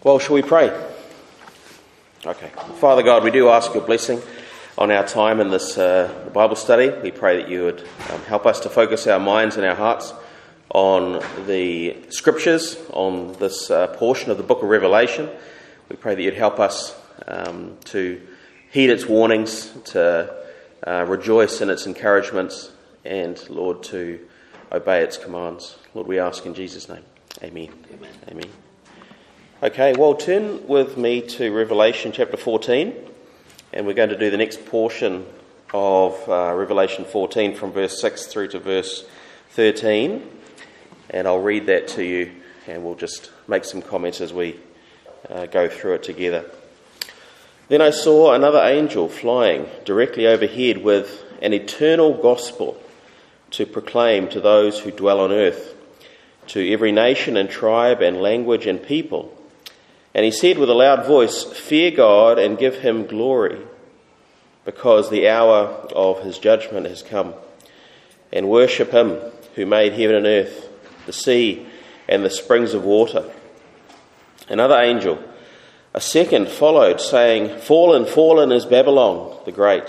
Well, shall we pray? Okay. Father God, we do ask your blessing on our time in this Bible study. We pray that you would help us to focus our minds and our hearts on the Scriptures, on this portion of the book of Revelation. We pray that you'd help us to heed its warnings, to rejoice in its encouragements, and, Lord, to obey its commands. Lord, we ask in Jesus' name. Amen. Amen. Amen. Okay, well, turn with me to Revelation chapter 14, and we're going to do the next portion of Revelation 14 from verse 6 through to verse 13, and I'll read that to you, and we'll just make some comments as we go through it together. Then I saw another angel flying directly overhead with an eternal gospel to proclaim to those who dwell on earth, to every nation and tribe and language and people. And he said with a loud voice, "Fear God and give him glory, because the hour of his judgment has come. And worship him who made heaven and earth, the sea and the springs of water." Another angel, a second, followed, saying, "Fallen, fallen is Babylon the great,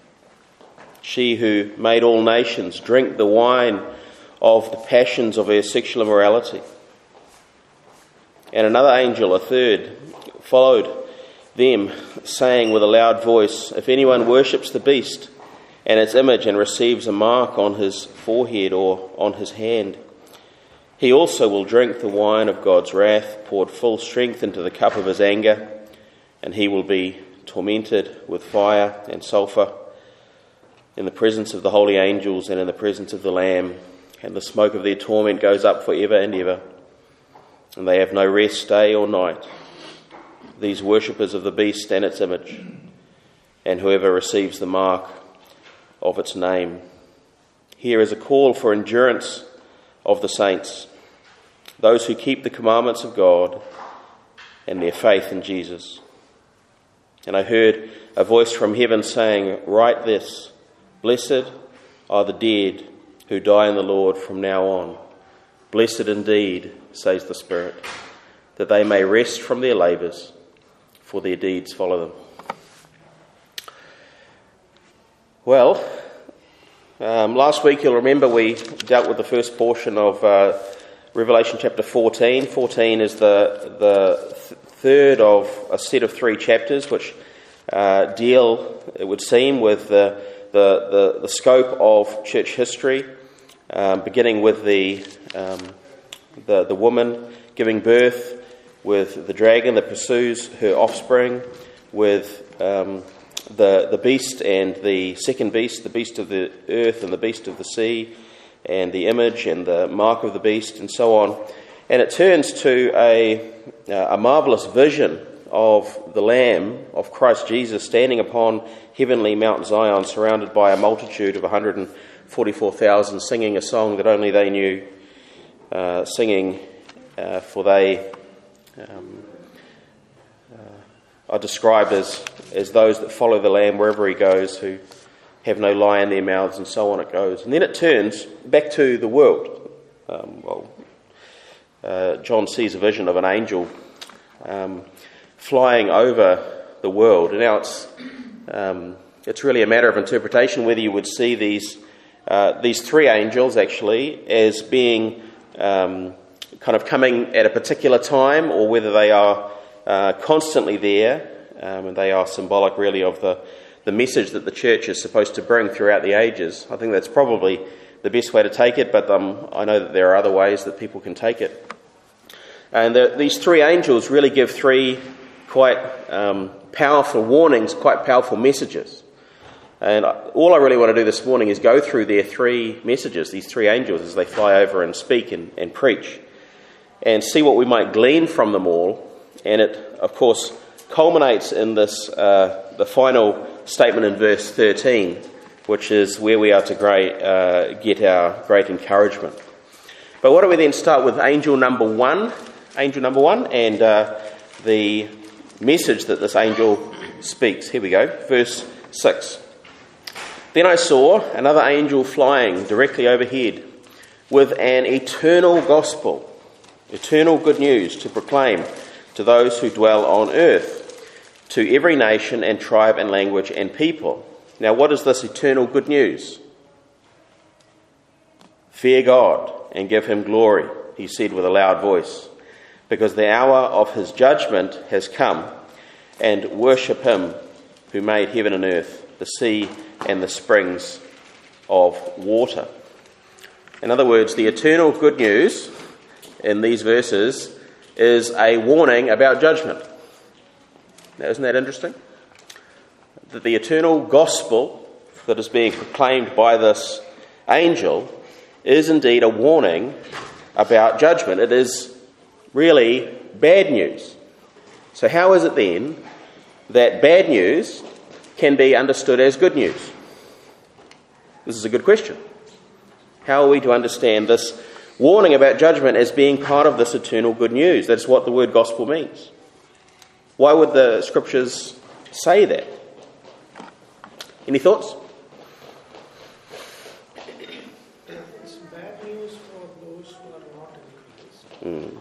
she who made all nations drink the wine of the passions of her sexual immorality." And another angel, a third, followed them, saying with a loud voice, "If anyone worships the beast and its image and receives a mark on his forehead or on his hand, he also will drink the wine of God's wrath, poured full strength into the cup of his anger, and he will be tormented with fire and sulphur in the presence of the holy angels and in the presence of the Lamb, and the smoke of their torment goes up forever and ever. And they have no rest day or night, these worshippers of the beast and its image, and whoever receives the mark of its name." Here is a call for endurance of the saints, those who keep the commandments of God and their faith in Jesus. And I heard a voice from heaven saying, "Write this, blessed are the dead who die in the Lord from now on. Blessed indeed, says the Spirit, that they may rest from their labours, for their deeds follow them." Well, last week you'll remember we dealt with the first portion of Revelation chapter 14. 14 is the third of a set of 3 chapters which deal, it would seem, with the scope of church history, beginning with the woman giving birth, with the dragon that pursues her offspring, with the beast and the second beast, the beast of the earth and the beast of the sea, and the image and the mark of the beast, and so on. And it turns to a marvellous vision of the Lamb, of Christ Jesus, standing upon heavenly Mount Zion, surrounded by a multitude of 144,000, singing a song that only they knew, singing, for they are described as those that follow the Lamb wherever he goes, who have no lie in their mouths, and so on it goes. And then it turns back to the world. John sees a vision of an angel flying over the world. And now it's really a matter of interpretation whether you would see these 3 angels actually as being kind of coming at a particular time, or whether they are constantly there, and they are symbolic really of the message that the church is supposed to bring throughout the ages. I think that's probably the best way to take it, but I know that there are other ways that people can take it. And these 3 angels really give 3 quite powerful warnings, quite powerful messages. And all I really want to do this morning is go through their 3 messages, these 3 angels, as they fly over and speak and preach, and see what we might glean from them all. And it, of course, culminates in this the final statement in verse 13, which is where we are to get our great encouragement. But why don't we then start with angel number 1, and the message that this angel speaks. Here we go, verse 6. Then I saw another angel flying directly overhead with an eternal gospel, eternal good news to proclaim to those who dwell on earth, to every nation and tribe and language and people. Now, what is this eternal good news? Fear God and give him glory, he said with a loud voice, because the hour of his judgment has come, and worship him who made heaven and earth, the sea and the springs of water. In other words, the eternal good news in these verses is a warning about judgment. Now, isn't that interesting? That the eternal gospel that is being proclaimed by this angel is indeed a warning about judgment. It is really bad news. So how is it then that bad news can be understood as good news? This is a good question. How are we to understand this warning about judgment as being part of this eternal good news? That's what the word gospel means. Why would the scriptures say that? Any thoughts? It's bad news for those who are not in Christ.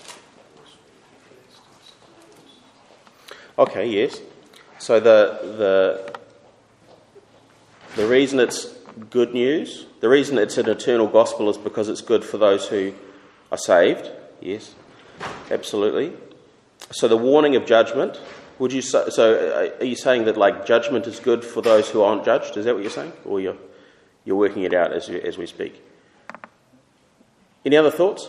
Okay, yes. So the reason it's good news, the reason it's an eternal gospel is because it's good for those who are saved. Yes, absolutely. So the warning of judgment, would you say, so are you saying that like judgment is good for those who aren't judged? Is that what you're saying? Or you're working it out as we speak? Any other thoughts?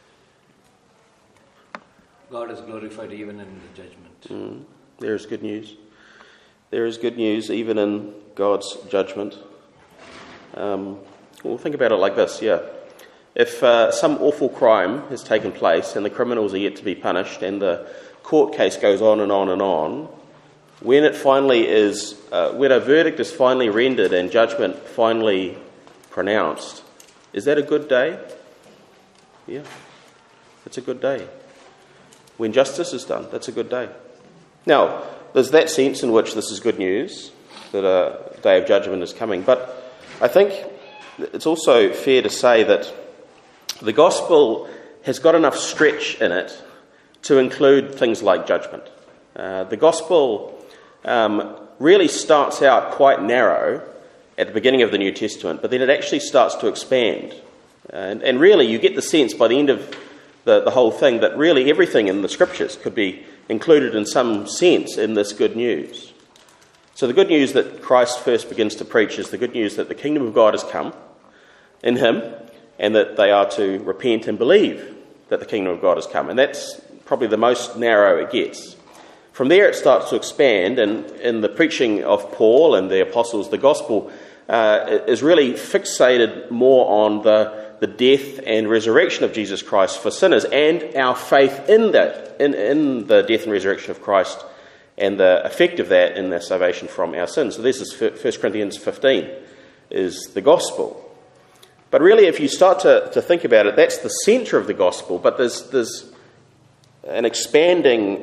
God is glorified even in the judgment. There is good news. There is good news even in God's judgment. Well, think about it like this, yeah. If some awful crime has taken place and the criminals are yet to be punished and the court case goes on and on and on, when it finally is, when a verdict is finally rendered and judgment finally pronounced, is that a good day? Yeah, it's a good day. When justice is done, that's a good day. Now, there's that sense in which this is good news, that a day of judgment is coming, but I think it's also fair to say that the gospel has got enough stretch in it to include things like judgment. The gospel really starts out quite narrow at the beginning of the New Testament, but then it actually starts to expand. And really, you get the sense by the end of the whole thing that really everything in the scriptures could be included in some sense in this good news. So the good news that Christ first begins to preach is the good news that the kingdom of God has come in him, and that they are to repent and believe that the kingdom of God has come. And that's probably the most narrow it gets. From there it starts to expand, and in the preaching of Paul and the apostles, the gospel is really fixated more on the death and resurrection of Jesus Christ for sinners and our faith in that, in the death and resurrection of Christ and the effect of that in their salvation from our sins. So this is 1 Corinthians 15, is the gospel. But really, if you start to think about it, that's the centre of the gospel, but there's an expanding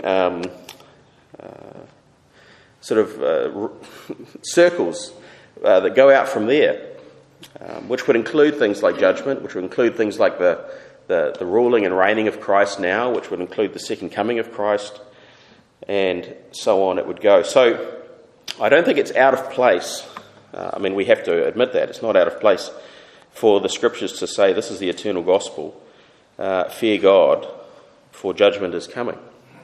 circles that go out from there, which would include things like judgment, which would include things like the ruling and reigning of Christ now, which would include the second coming of Christ, and so on it would go. So I don't think it's out of place. We have to admit that. It's not out of place for the scriptures to say this is the eternal gospel. Fear God, for judgment is coming.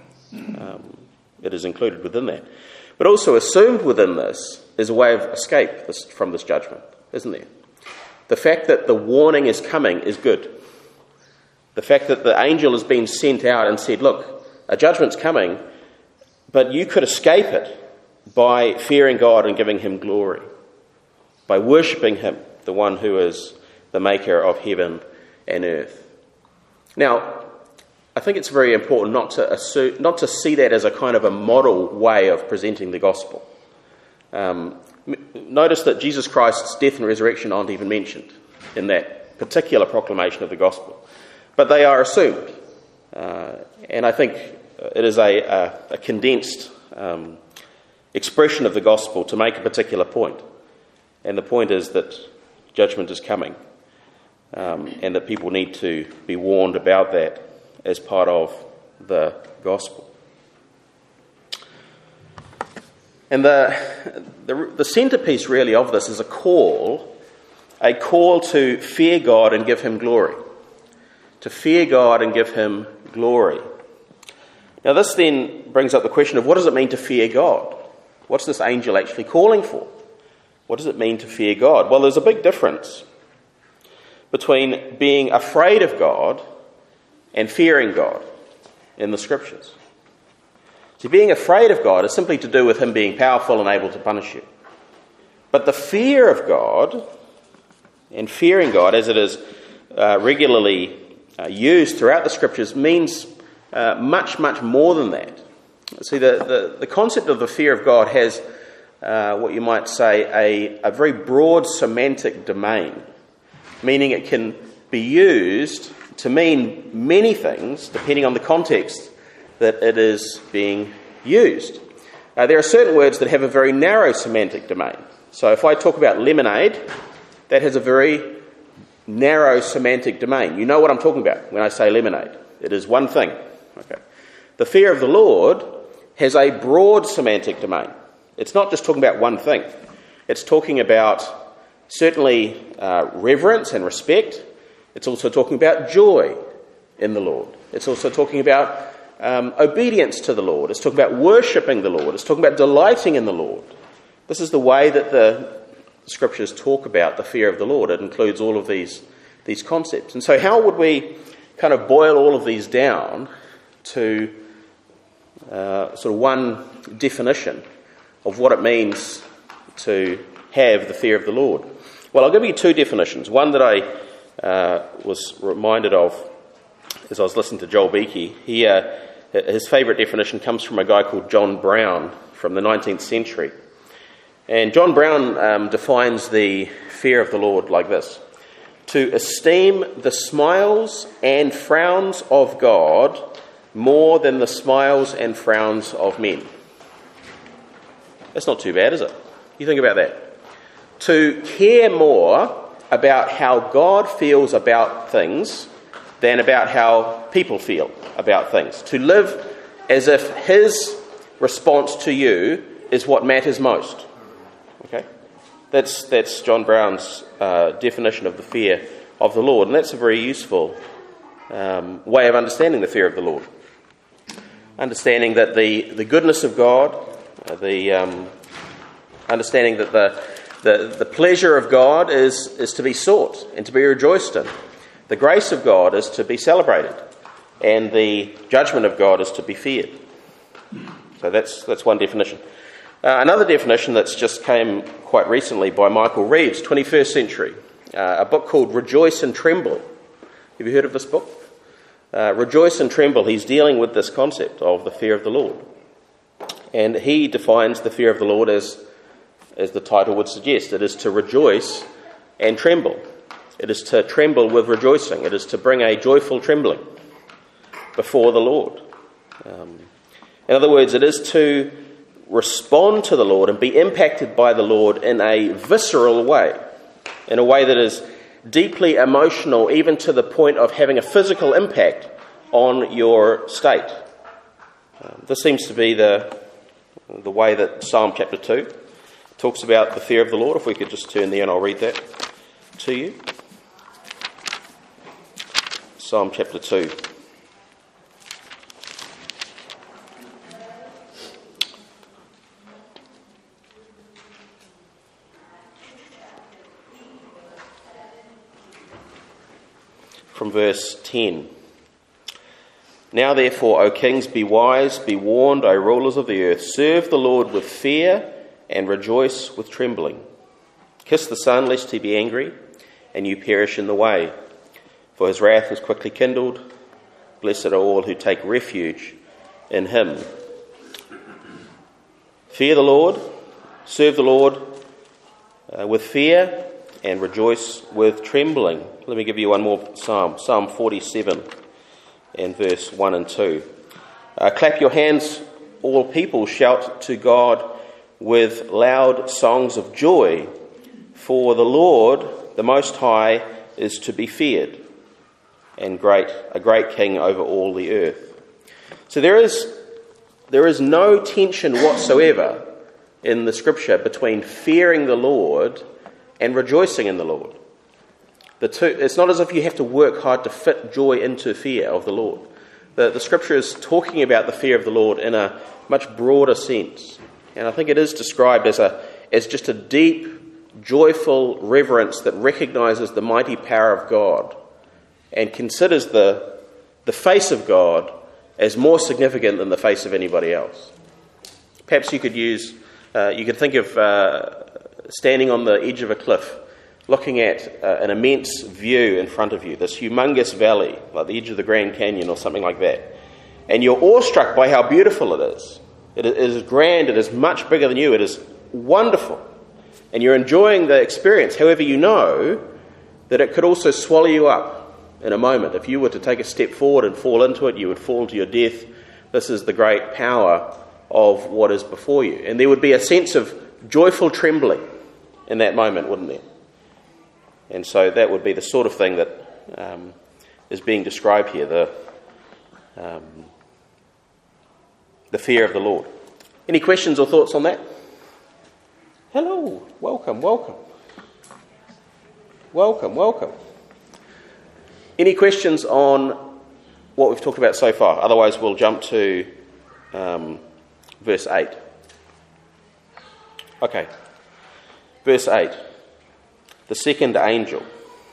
It is included within that. But also assumed within this is a way of escape from this judgment, isn't there? The fact that the warning is coming is good. The fact that the angel has been sent out and said, look, a judgment's coming, but you could escape it by fearing God and giving him glory, by worshipping him, the one who is the maker of heaven and earth. Now, I think it's very important not to see that as a kind of a model way of presenting the gospel. Notice that Jesus Christ's death and resurrection aren't even mentioned in that particular proclamation of the gospel, but they are assumed. And I think it is a condensed expression of the gospel to make a particular point. And the point is that judgment is coming, and that people need to be warned about that as part of the gospel. And the centerpiece really of this is a call to fear God and give him glory. To fear God and give him glory. Now this then brings up the question of what does it mean to fear God? What's this angel actually calling for? What does it mean to fear God? Well, there's a big difference between being afraid of God and fearing God in the Scriptures. See, being afraid of God is simply to do with him being powerful and able to punish you. But the fear of God and fearing God, as it is regularly used throughout the Scriptures, means much, much more than that. See, the concept of the fear of God has what you might say a very broad semantic domain, meaning it can be used to mean many things depending on the context that it is being used. There are certain words that have a very narrow semantic domain. So if I talk about lemonade, that has a very narrow semantic domain. You know what I'm talking about when I say lemonade. It is one thing. Okay. The fear of the Lord has a broad semantic domain. It's not just talking about one thing. It's talking about certainly reverence and respect. It's also talking about joy in the Lord. It's also talking about obedience to the Lord. It's talking about worshipping the Lord. It's talking about delighting in the Lord. This is the way that the Scriptures talk about the fear of the Lord. It includes all of these concepts. And so how would we kind of boil all of these down to sort of one definition of what it means to have the fear of the Lord? Well, I'll give you two definitions. One that I was reminded of as I was listening to Joel Beakey. His favourite definition comes from a guy called John Brown from the 19th century. And John Brown defines the fear of the Lord like this: to esteem the smiles and frowns of God more than the smiles and frowns of men. That's not too bad, is it? You think about that. To care more about how God feels about things than about how people feel about things. To live as if his response to you is what matters most. Okay? That's John Brown's definition of the fear of the Lord, and that's a very useful way of understanding the fear of the Lord. Understanding that the goodness of God, understanding that the pleasure of God is to be sought and to be rejoiced in. The grace of God is to be celebrated, and the judgment of God is to be feared. So that's one definition. Another definition that's just came quite recently by Michael Reeves, 21st century, a book called Rejoice and Tremble. Have you heard of this book? Rejoice and Tremble. He's dealing with this concept of the fear of the Lord. And he defines the fear of the Lord as the title would suggest. It is to rejoice and tremble. It is to tremble with rejoicing. It is to bring a joyful trembling before the Lord. In other words, it is to respond to the Lord and be impacted by the Lord in a visceral way, in a way that is deeply emotional, even to the point of having a physical impact on your state. This seems to be the way that Psalm chapter 2 talks about the fear of the Lord. If we could just turn there and I'll read that to you. Psalm chapter 2. From verse 10. Now therefore, O kings, be wise, be warned, O rulers of the earth. Serve the Lord with fear and rejoice with trembling. Kiss the Son, lest he be angry, and you perish in the way. For his wrath is quickly kindled. Blessed are all who take refuge in him. Fear the Lord, serve the Lord with fear, and rejoice with trembling. Let me give you one more psalm, Psalm 47 and verse 1 and 2. Clap your hands, all people, shout to God with loud songs of joy, for the Lord, the Most High, is to be feared, and a great King over all the earth. So there is no tension whatsoever in the Scripture between fearing the Lord and rejoicing in the Lord. The two, it's not as if you have to work hard to fit joy into fear of the Lord. The Scripture is talking about the fear of the Lord in a much broader sense. And I think it is described as just a deep, joyful reverence that recognises the mighty power of God and considers the face of God as more significant than the face of anybody else. Perhaps you could think of standing on the edge of a cliff, looking at an immense view in front of you, this humongous valley, like the edge of the Grand Canyon or something like that. And you're awestruck by how beautiful it is. It is grand, it is much bigger than you, it is wonderful. And you're enjoying the experience. However, you know that it could also swallow you up in a moment. If you were to take a step forward and fall into it, you would fall to your death. This is the great power of what is before you. And there would be a sense of joyful trembling in that moment, wouldn't there? And so that would be the sort of thing that is being described here, the fear of the Lord. Any questions or thoughts on that? Hello, welcome. Any questions on what we've talked about so far? Otherwise, we'll jump to verse 8. Okay, verse 8. The second angel.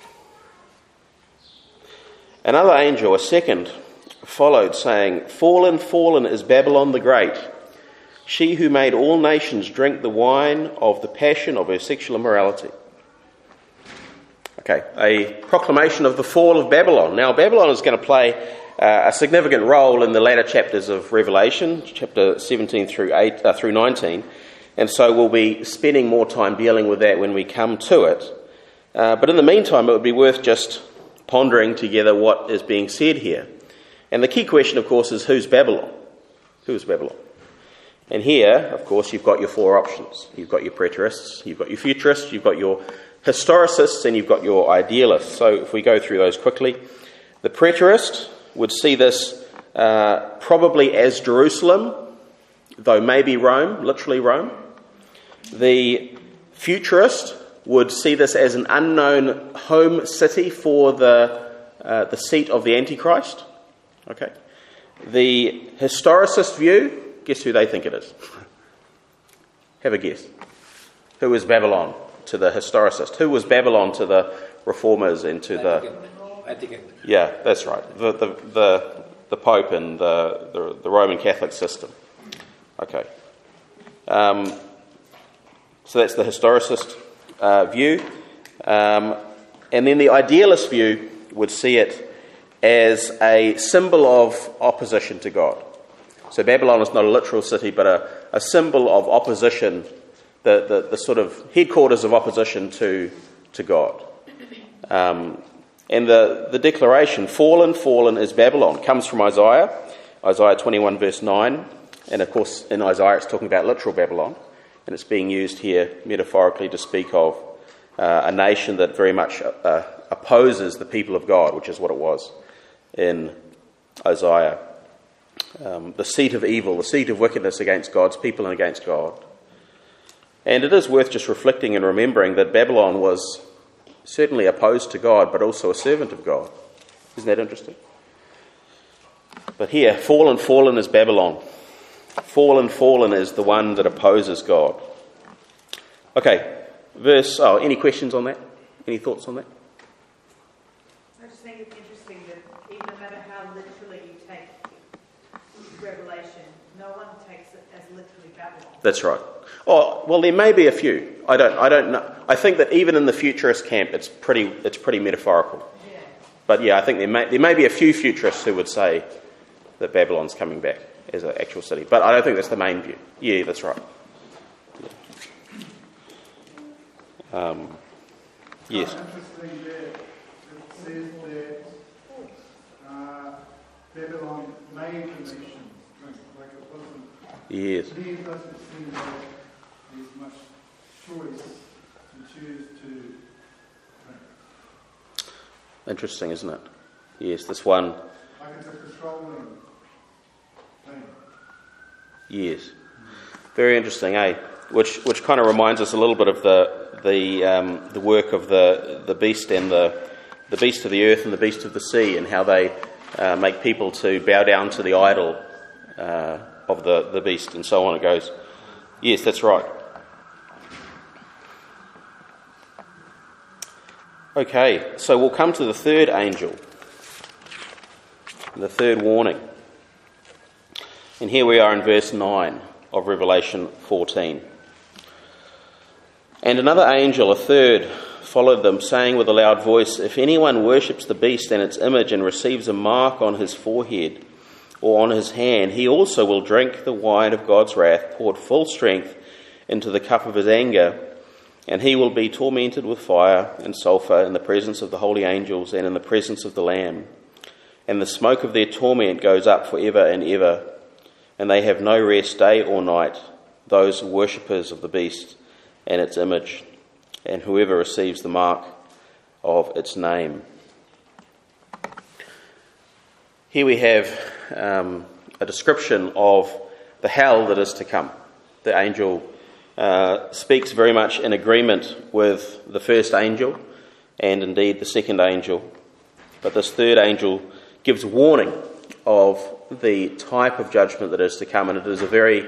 Another angel, a second, followed, saying, "Fallen, fallen is Babylon the Great, she who made all nations drink the wine of the passion of her sexual immorality." Okay, a proclamation of the fall of Babylon. Now, Babylon is going to play a significant role in the latter chapters of Revelation, chapter 17 through 19, and so we'll be spending more time dealing with that when we come to it. But in the meantime, it would be worth just pondering together what is being said here. And the key question, of course, is who's Babylon? Who is Babylon? And here, of course, you've got your four options. You've got your preterists, you've got your futurists, you've got your historicists, and you've got your idealists. So if we go through those quickly, the preterist would see this probably as Jerusalem, though maybe Rome, literally Rome. The futurist would see this as an unknown home city for the seat of the Antichrist. Okay. The historicist view, guess who they think it is? Have a guess. Who is Babylon to the historicist? Who was Babylon to the reformers and to the... Vatican. Yeah, that's right. The Pope and the Roman Catholic system. Okay. So that's the historicist view. And then the idealist view would see it as a symbol of opposition to God. So Babylon is not a literal city, but a symbol of opposition, the sort of headquarters of opposition to God. And the declaration, fallen, fallen is Babylon, comes from Isaiah 21 verse 9. And of course in Isaiah it's talking about literal Babylon. And it's being used here metaphorically to speak of a nation that very much opposes the people of God, which is what it was in Isaiah. The seat of evil, the seat of wickedness against God's people and against God. And it is worth just reflecting and remembering that Babylon was certainly opposed to God, but also a servant of God. Isn't that interesting? But here, fallen, fallen is Babylon. Fallen, fallen is the one that opposes God. Okay, any questions on that? Any thoughts on that? I just think it's interesting that even no matter how literally you take Revelation, no one takes it as literally Babylon. That's right. Oh, well, there may be a few. I don't know. I think that even in the futurist camp, it's pretty metaphorical. Yeah. But yeah, I think there may be a few futurists who would say that Babylon's coming back as an actual city. But I don't think that's the main view. Yeah, that's right. Yeah. Yes. Interesting that it says that Babylon made the nations drink, like it wasn't. Yes. There doesn't seem like there's much choice to choose to drink. Interesting, isn't it? Yes, this one. Like it's a controlling Years. Very interesting, eh? Which kind of reminds us a little bit of the work of the beast and the beast of the earth and the beast of the sea, and how they make people to bow down to the idol of the beast, and so on it goes. Yes, that's right. Okay, so we'll come to the third angel, the third warning. And here we are in verse 9 of Revelation 14. And another angel, a third, followed them, saying with a loud voice, "If anyone worships the beast and its image and receives a mark on his forehead or on his hand, he also will drink the wine of God's wrath, poured full strength into the cup of his anger, and he will be tormented with fire and sulphur in the presence of the holy angels and in the presence of the Lamb. And the smoke of their torment goes up forever and ever, and they have no rest day or night, those worshippers of the beast and its image, and whoever receives the mark of its name." Here we have a description of the hell that is to come. The angel speaks very much in agreement with the first angel and indeed the second angel. But this third angel gives warning of the type of judgment that is to come, and it is a very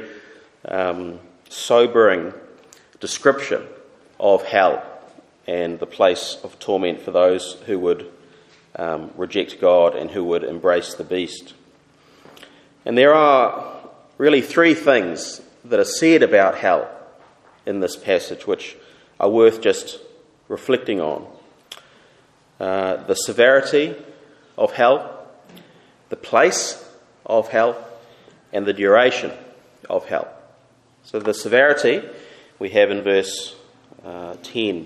sobering description of hell and the place of torment for those who would reject God and who would embrace the beast. And there are really three things that are said about hell in this passage which are worth just reflecting on. The severity of hell, the place of hell, and the duration of hell. So the severity we have in verse 10.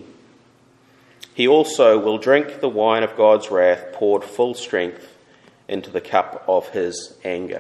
He also will drink the wine of God's wrath, poured full strength into the cup of his anger.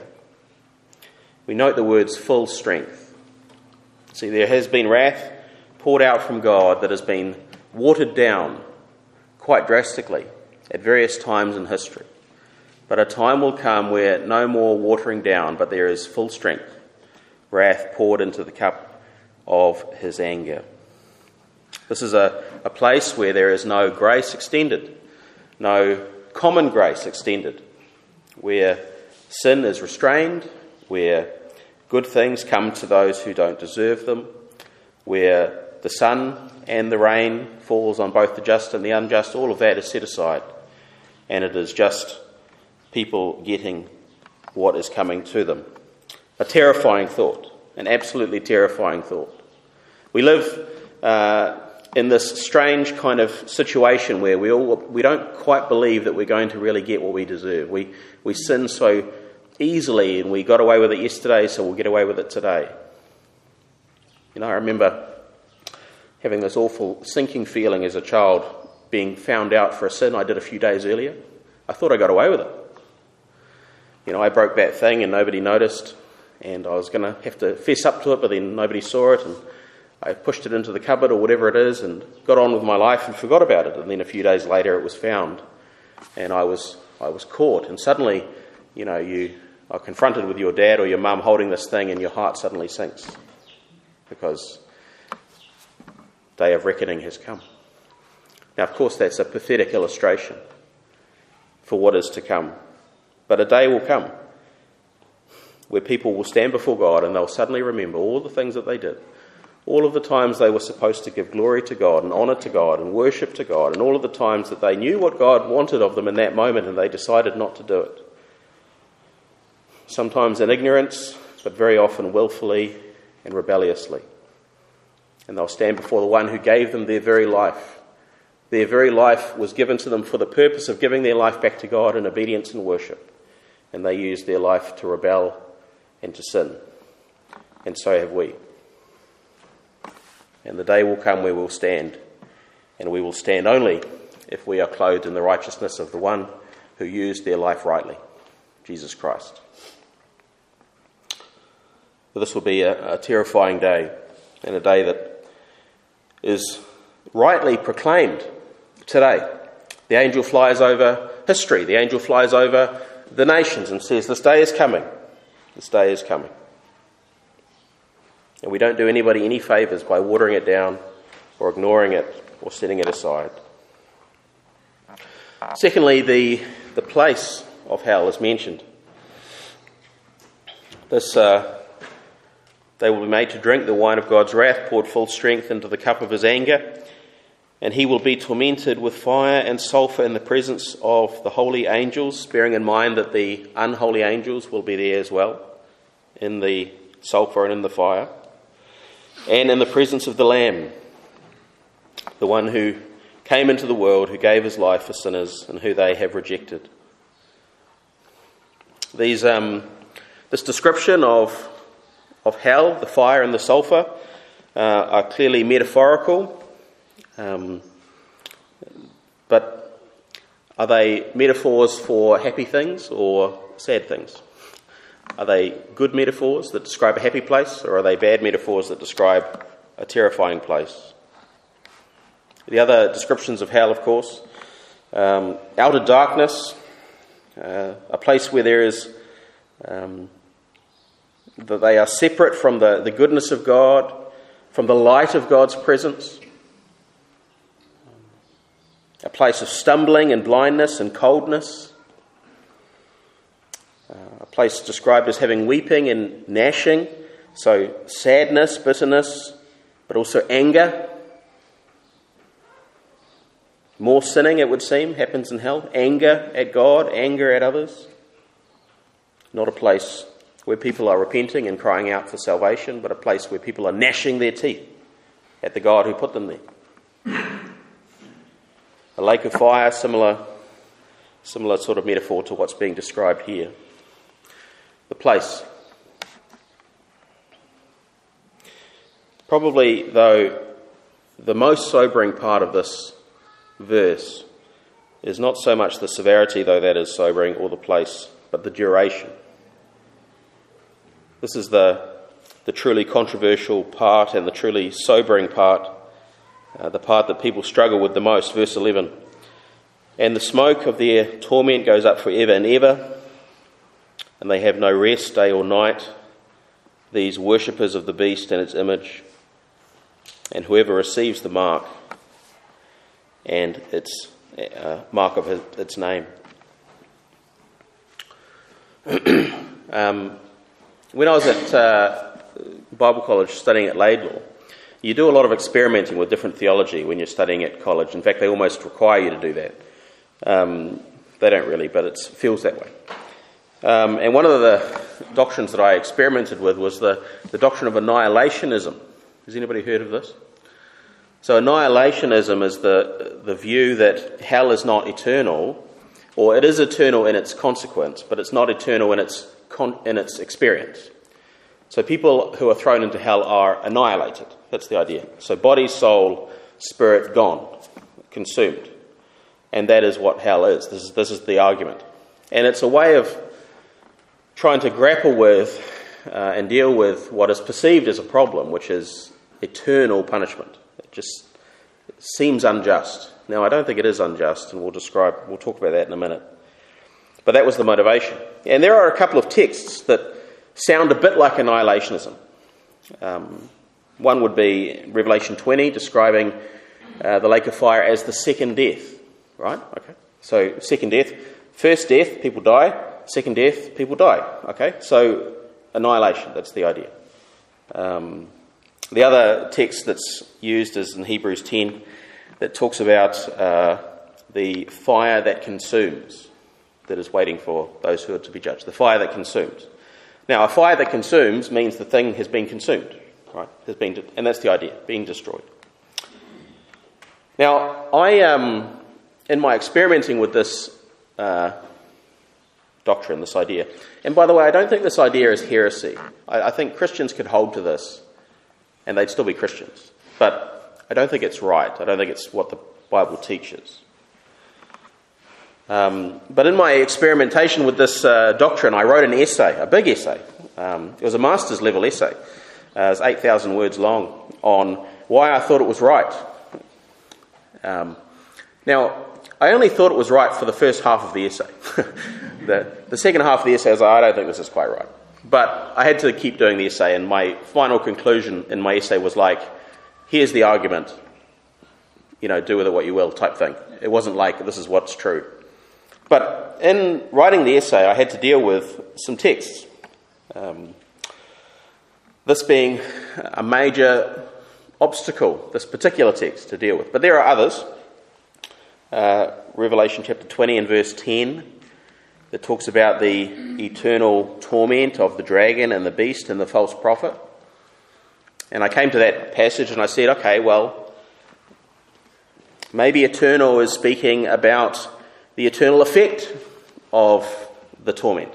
We note the words full strength. See, there has been wrath poured out from God that has been watered down quite drastically at various times in history. But a time will come where no more watering down, but there is full strength, wrath poured into the cup of his anger. This is a place where there is no grace extended, no common grace extended, where sin is restrained, where good things come to those who don't deserve them, where the sun and the rain falls on both the just and the unjust. All of that is set aside, and it is just people getting what is coming to them. A terrifying thought, an absolutely terrifying thought. We live in this strange kind of situation where we don't quite believe that we're going to really get what we deserve. We sin so easily, and we got away with it yesterday, so we'll get away with it today. You know, I remember having this awful sinking feeling as a child, being found out for a sin I did a few days earlier. I thought I got away with it. You know, I broke that thing and nobody noticed, and I was going to have to fess up to it, but then nobody saw it, and I pushed it into the cupboard or whatever it is and got on with my life and forgot about it. And then a few days later it was found, and I was caught. And suddenly, you know, you are confronted with your dad or your mum holding this thing, and your heart suddenly sinks because day of reckoning has come. Now, of course, that's a pathetic illustration for what is to come. But a day will come where people will stand before God and they'll suddenly remember all the things that they did, all of the times they were supposed to give glory to God and honour to God and worship to God, and all of the times that they knew what God wanted of them in that moment and they decided not to do it. Sometimes in ignorance, but very often willfully and rebelliously. And they'll stand before the one who gave them their very life. Their very life was given to them for the purpose of giving their life back to God in obedience and worship. And they used their life to rebel and to sin. And so have we. And the day will come where we'll stand. And we will stand only if we are clothed in the righteousness of the one who used their life rightly, Jesus Christ. But this will be a terrifying day, and a day that is rightly proclaimed today. The angel flies over history. The angel flies over the nations and says, this day is coming. This day is coming. And we don't do anybody any favours by watering it down or ignoring it or setting it aside. Secondly, the place of hell is mentioned. They will be made to drink the wine of God's wrath, poured full strength into the cup of his anger, and he will be tormented with fire and sulphur in the presence of the holy angels, bearing in mind that the unholy angels will be there as well, in the sulphur and in the fire, and in the presence of the Lamb, the one who came into the world, who gave his life for sinners, and who they have rejected. This description of hell, the fire and the sulphur, are clearly metaphorical. But are they metaphors for happy things or sad things? Are they good metaphors that describe a happy place, or are they bad metaphors that describe a terrifying place? The other descriptions of hell, of course, outer darkness, a place where there is that they are separate from the goodness of God, from the light of God's presence. A place of stumbling and blindness and coldness. A place described as having weeping and gnashing, so sadness, bitterness, but also anger. More sinning, it would seem, happens in hell. Anger at God, anger at others. Not a place where people are repenting and crying out for salvation, but a place where people are gnashing their teeth at the God who put them there. A lake of fire, similar sort of metaphor to what's being described here. The place. Probably, though, the most sobering part of this verse is not so much the severity, though that is sobering, or the place, but the duration. This is the truly controversial part and the truly sobering part, the part that people struggle with the most. Verse 11. And the smoke of their torment goes up forever and ever, and they have no rest day or night, these worshippers of the beast and its image, and whoever receives the mark and its mark of its name. When I was at Bible college studying at Laidlaw, you do a lot of experimenting with different theology when you're studying at college. In fact, they almost require you to do that. They don't really, but it feels that way. And one of the doctrines that I experimented with was the doctrine of annihilationism. Has anybody heard of this? So annihilationism is the view that hell is not eternal, or it is eternal in its consequence, but it's not eternal in its experience. So people who are thrown into hell are annihilated. That's the idea. So body, soul, spirit gone, consumed. And that is what hell is. This is the argument. And it's a way of trying to grapple with and deal with what is perceived as a problem, which is eternal punishment. It just seems unjust. Now, I don't think it is unjust, and we'll talk about that in a minute. But that was the motivation. And there are a couple of texts that sound a bit like annihilationism. One would be Revelation 20, describing the lake of fire as the second death. Right? Okay. So, second death. First death, people die. Second death, people die. Okay? So, annihilation, that's the idea. The other text that's used is in Hebrews 10, that talks about the fire that consumes, that is waiting for those who are to be judged. The fire that consumes. Now, a fire that consumes means the thing has been consumed, right? And that's the idea, being destroyed. Now, in my experimenting with this doctrine, this idea, and by the way, I don't think this idea is heresy. I think Christians could hold to this, and they'd still be Christians. But I don't think it's right. I don't think it's what the Bible teaches. But in my experimentation with this doctrine, I wrote an essay, a big essay. It was a master's level essay. It was 8,000 words long, on why I thought it was right. Now, I only thought it was right for the first half of the essay. The second half of the essay, I was like, I don't think this is quite right. But I had to keep doing the essay, and my final conclusion in my essay was like, here's the argument, do with it what you will type thing. It wasn't like, this is what's true. But in writing the essay, I had to deal with some texts. This being a major obstacle, this particular text to deal with. But there are others. Revelation chapter 20 and verse 10, that talks about the eternal torment of the dragon and the beast and the false prophet. And I came to that passage and I said, okay, well, maybe eternal is speaking about the eternal effect of the torment,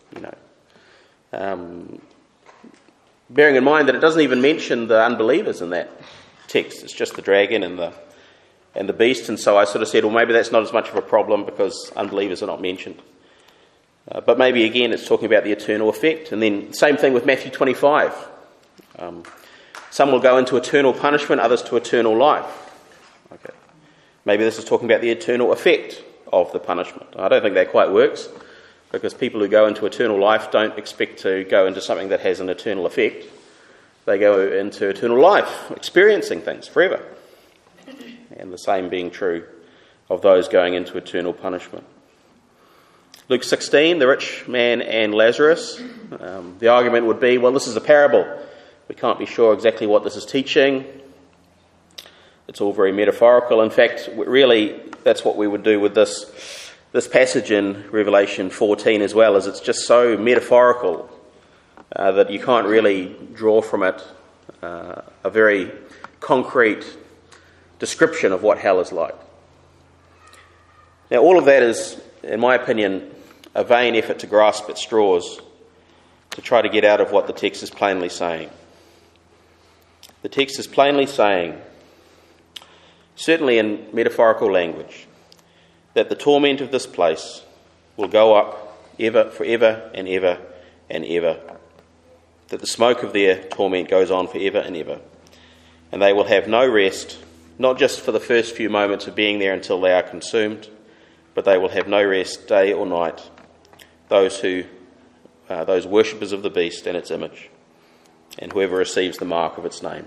bearing in mind that it doesn't even mention the unbelievers in that text. It's just the dragon and the beast. And so I sort of said, well, maybe that's not as much of a problem because unbelievers are not mentioned. But maybe again it's talking about the eternal effect. And then same thing with Matthew 25. Some will go into eternal punishment, others to eternal life. Okay. Maybe this is talking about the eternal effect of the punishment. I don't think that quite works, because people who go into eternal life don't expect to go into something that has an eternal effect. They go into eternal life, experiencing things forever. And the same being true of those going into eternal punishment. Luke 16, the rich man and Lazarus. The argument would be, well, this is a parable. We can't be sure exactly what this is teaching. It's all very metaphorical. In fact, really, that's what we would do with this passage in Revelation 14 as well, is it's just so metaphorical that you can't really draw from it a very concrete description of what hell is like. Now, all of that is, in my opinion, a vain effort to grasp at straws to try to get out of what the text is plainly saying. The text is plainly saying, certainly in metaphorical language, that the torment of this place will go up forever and ever and ever. That the smoke of their torment goes on forever and ever. And they will have no rest, not just for the first few moments of being there until they are consumed, but they will have no rest day or night, those worshippers of the beast and its image, and whoever receives the mark of its name.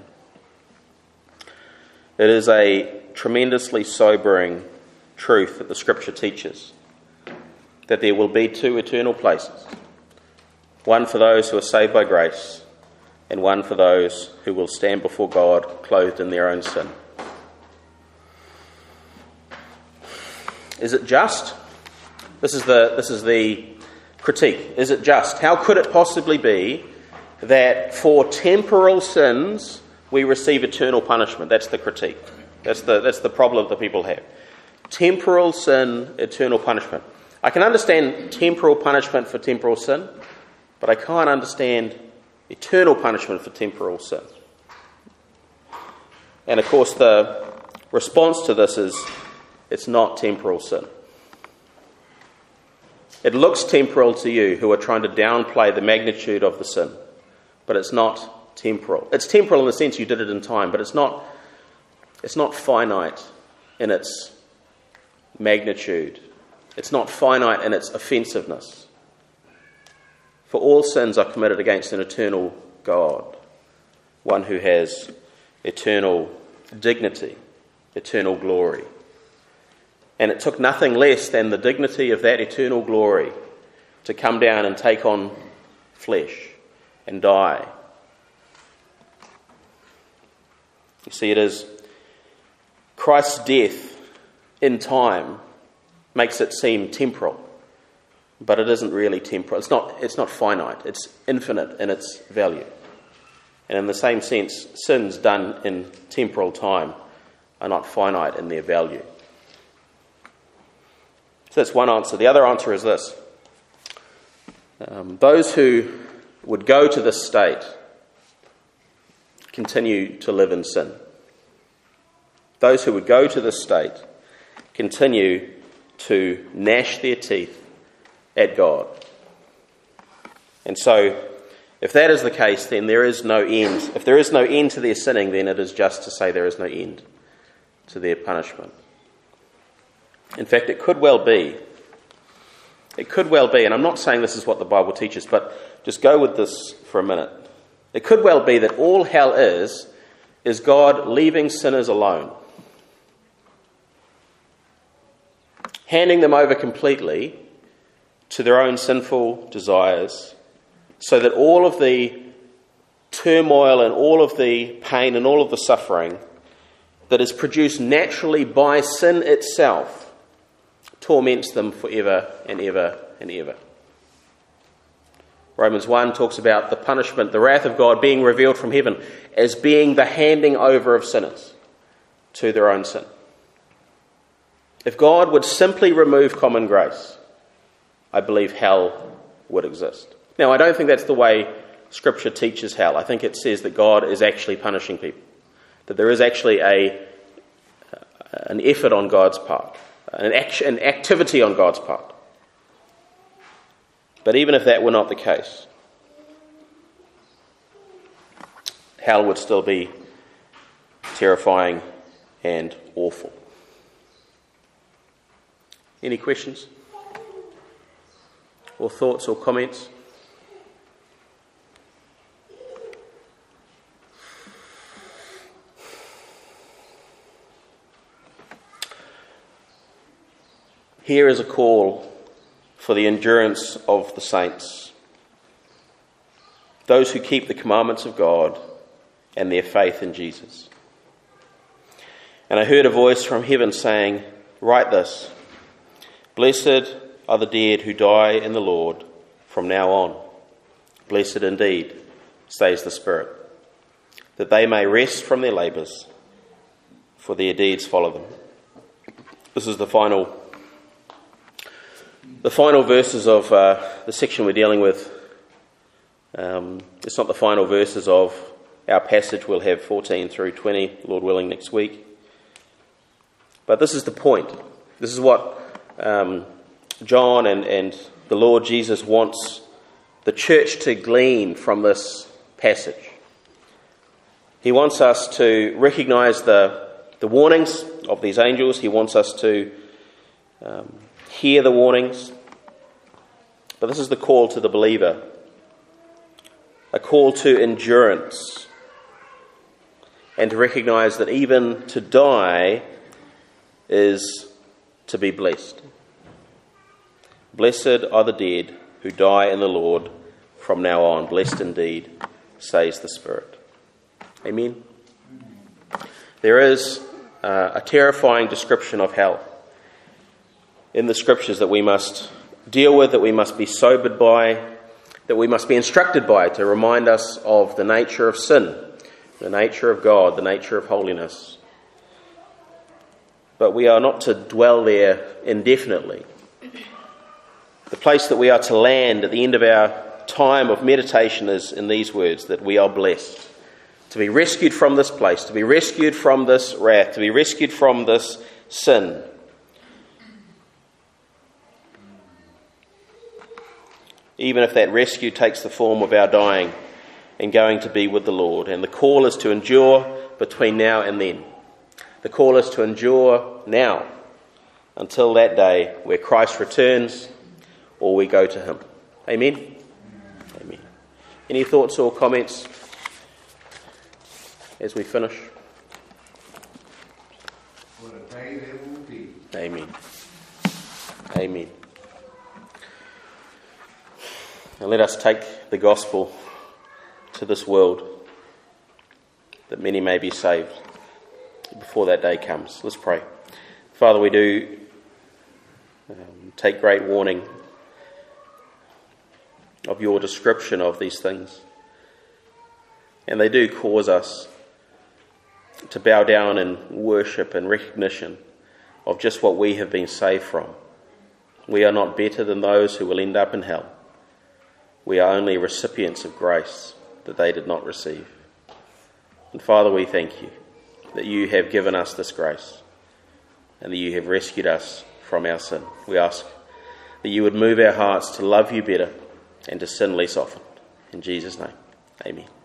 It is a tremendously sobering truth that the Scripture teaches, that there will be two eternal places, one for those who are saved by grace, and one for those who will stand before God clothed in their own sin. Is it just? This is the critique. Is it just? How could it possibly be that for temporal sins we receive eternal punishment? That's the critique. That's the problem that people have. Temporal sin, eternal punishment. I can understand temporal punishment for temporal sin, but I can't understand eternal punishment for temporal sin. And of course the response to this is, it's not temporal sin. It looks temporal to you who are trying to downplay the magnitude of the sin, but it's not temporal. It's temporal in the sense you did it in time, but it's not finite in its magnitude. It's not finite in its offensiveness. For all sins are committed against an eternal God, one who has eternal dignity, eternal glory. And it took nothing less than the dignity of that eternal glory to come down and take on flesh and die. You see, it is Christ's death in time makes it seem temporal, but it isn't really temporal. It's not finite. It's infinite in its value. And in the same sense, sins done in temporal time are not finite in their value. So that's one answer. The other answer is this. Those who would go to this state continue to live in sin. Those who would go to this state continue to gnash their teeth at God. And so, if that is the case, then there is no end. If there is no end to their sinning, then it is just to say there is no end to their punishment. In fact, it could well be It could well be, and I'm not saying this is what the Bible teaches, but just go with this for a minute. It could well be that all hell is God leaving sinners alone, handing them over completely to their own sinful desires, so that all of the turmoil and all of the pain and all of the suffering that is produced naturally by sin itself torments them forever and ever and ever. Romans 1 talks about the punishment, the wrath of God being revealed from heaven as being the handing over of sinners to their own sin. If God would simply remove common grace, I believe hell would exist. Now, I don't think that's the way Scripture teaches hell. I think it says that God is actually punishing people, that there is actually an effort on God's part, an activity on God's part. But even if that were not the case, hell would still be terrifying and awful. Any questions? Or thoughts or comments? Here is a call for the endurance of the saints, those who keep the commandments of God and their faith in Jesus. And I heard a voice from heaven saying, "Write this, blessed are the dead who die in the Lord from now on. Blessed indeed, says the Spirit, that they may rest from their labours, for their deeds follow them." This is the final verses of the section we're dealing with. It's not the final verses of our passage. We'll have 14 through 20, Lord willing, next week. But this is the point. This is what John and the Lord Jesus wants the church to glean from this passage. He wants us to recognise the warnings of these angels. He wants us to hear the warnings. But this is the call to the believer, a call to endurance, and to recognise that even to die is to be blessed. Blessed are the dead who die in the Lord from now on. Blessed indeed, says the Spirit. Amen. There is a terrifying description of hell in the Scriptures that we must deal with, that we must be sobered by, that we must be instructed by, to remind us of the nature of sin, the nature of God, the nature of holiness. But we are not to dwell there indefinitely. The place that we are to land at the end of our time of meditation is in these words, that we are blessed to be rescued from this place, to be rescued from this wrath, to be rescued from this sin. Even if that rescue takes the form of our dying and going to be with the Lord. And the call is to endure between now and then. The call is to endure now until that day where Christ returns or we go to him. Amen? Amen. Any thoughts or comments as we finish? What a day there will be. Amen. Amen. And let us take the gospel to this world, that many may be saved before that day comes. Let's pray. Father, we do take great warning of your description of these things. And they do cause us to bow down in worship and recognition of just what we have been saved from. We are not better than those who will end up in hell. We are only recipients of grace that they did not receive. And Father, we thank you that you have given us this grace and that you have rescued us from our sin. We ask that you would move our hearts to love you better and to sin less often. In Jesus' name, amen.